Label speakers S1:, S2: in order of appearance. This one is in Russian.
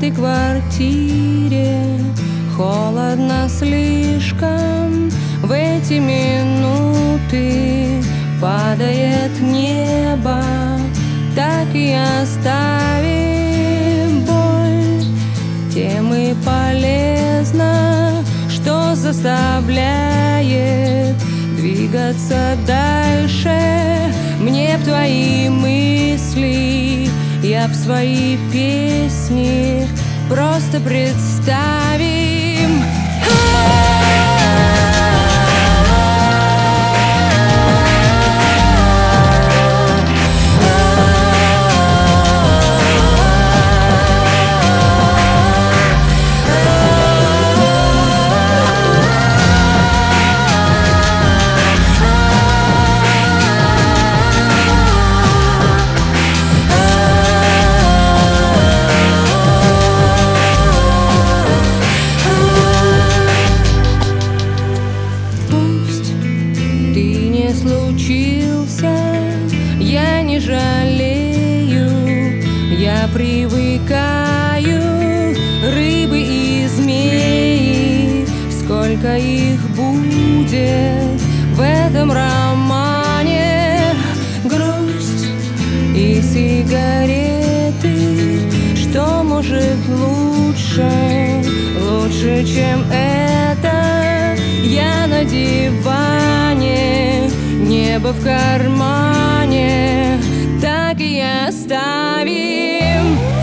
S1: этой квартире холодно слишком. В эти минуты падает небо, так и оставим боль. Тем и полезно, что заставляет двигаться дальше. Мне б твои мысли, я б свои песни просто представим. Случился, я не жалею, я привыкаю. Рыбы и змеи, сколько их будет в этом романе. Грусть и сигареты, что может лучше, чем это? Я на диване, небо в кармане, так и оставим.